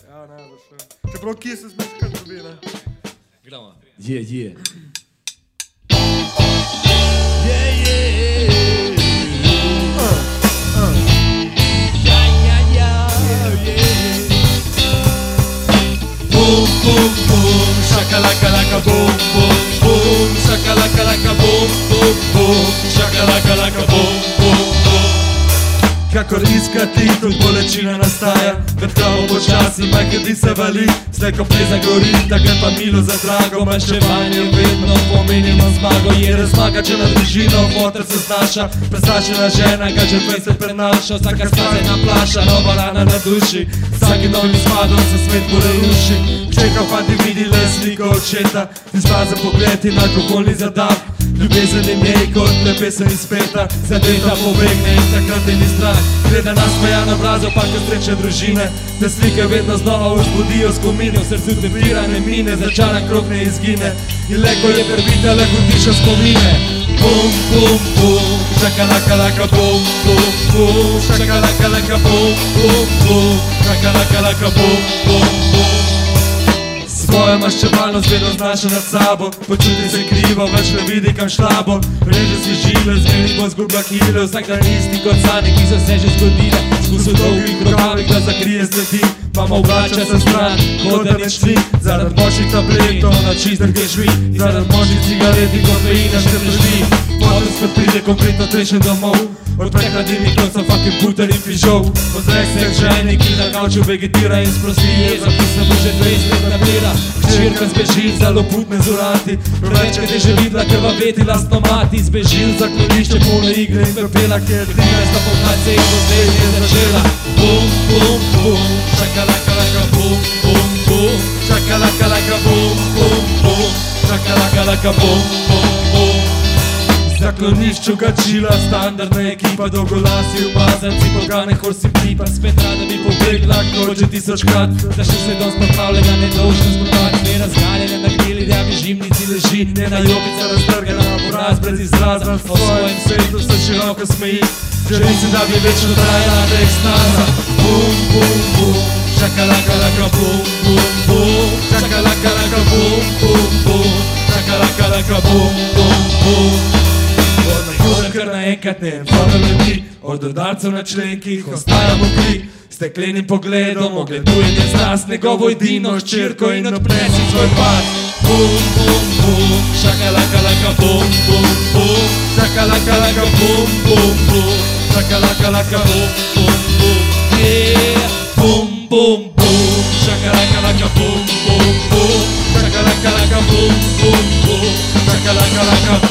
Ja, najbolj še. Čeprav kje se smeš kar dobi, ne? Gremo. Je. Boom, boom, boom, shakalaka laka boom, boom, boom, shakalaka laka boom, boom, boom, shakalaka laka boom, boom, boom. Kakor iskati, tudi bolečina nastaja. Vrtamo počasi, majhedi se vali, slejko prej zagori, takrat pa milo za drago. Maščevanje vedno pomenimo zmago. Je razmaga, če na družino fotor se znaša. Prestrašena žena ga že 20 prenaša. Vsaka stvar je naplaša, nova rana na duši. Vsakim novim spadom se svet bolj ruši. Čekal pa ti vidi le sliko očeta, izmaza pogled in alkoholni zadah. Ljubezen je njej kot le pesem iz peta, zadeta pobegne in takrat je ni strah. Gleda nas smejano obrazo, pa kot srečne družine, te slike vedno znova vzbudijo skomine. V srcu tempirane mine, začaran krog ne izgine. In le ko je prvita, le utiša spomine. Bum, bum, bum, shakalaka laka bum, bum, bum, shakalaka laka bum, bum, bum, shakalaka laka bum, bum, bum. Svojo maščevalnost vedno znaša nad sabo, počuti se krivo, več ne vidi kam šlabo. Reže si žile, zmeni bo zguba kile, vsak dan isti kot sanje, ki so se že zgodile. Skus v dolgih rokavih, da zakrije sledi, mama obrača se stran, kot da nič ni. Zaradi močnih tabletov, noči zdrgež vi, zaradi močnih cigaret in kofeina še težvi. Potem spet pride konkretno trešen domov, od prehladilnih koncev fucking buter in fižol. Pozrek se k ženi, ki na kavču vegetira in sprosti jezo, ki se mu že 20 let nabira. Hčerka zbeži za loputne zuranti, prevečkrat je že videla krvaveti lastno mati. Zbežil za klonišče polne igre in trpela, ker 13. pomlad se je pozdej je začela. Bum, bum, bum, shakalaka laka bum, bum, bum, shakalaka laka bum, bum, bum, shakalaka laka bum, bum, bum. V zaklonišču gačila, standardna ekipa, dolgolasi umazanci, pogane horsi pipa. Spet rada bi pobegla, kot že 1000krat, da še se dost popravljena, nedolžna spontana. Ne razgaljena na grili, da v žimnici leži. njena jopica raztrgana, obraz brez izraza. V svojem svetu se široko smeji, želi si da bi večno trajala ta ekstaza. Bum, bum, bum, shakalaka laka bum, bum, bum, shakalaka laka bum, bum, bum, shakalaka laka bum, bum, bum. Judem kar naenkrat ne formal ljudi, od udarcev na členkih ostajamo kri. Steklenim pogledom ogleduje z nas njegovo edino hčerko in odpresi svoj pas. Bum, bum, bum, shakalaka laka bum, bum, bum, shakalaka laka bum, bum, bum, shakalaka laka bum, bum, bum. Yeah, bum, bum, bum, shakalaka laka bum, bum, bum, shakalaka laka bum, bum, bum, shakalaka laka